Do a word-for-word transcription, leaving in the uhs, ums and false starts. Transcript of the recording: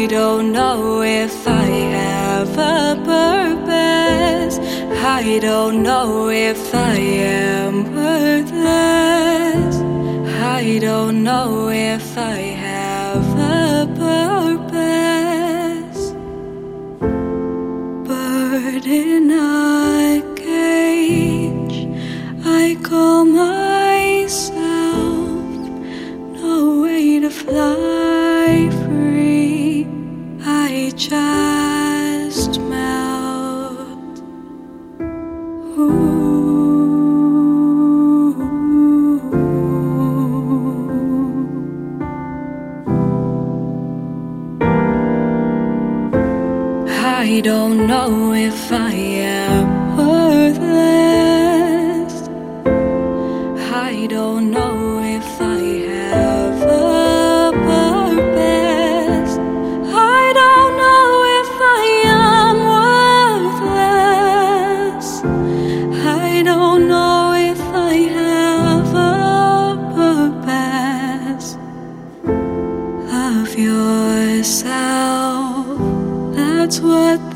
don't know if I have a purpose. I don't know if I am worthless. I don't know if I have a purpose. Bird in a cage, I call myself. No way to fly free, I just melt. Ooh. I don't know if I am worthless. I don't know if I have a purpose. I don't know if I am worthless. I don't know if I have a purpose. Love yourself, that's what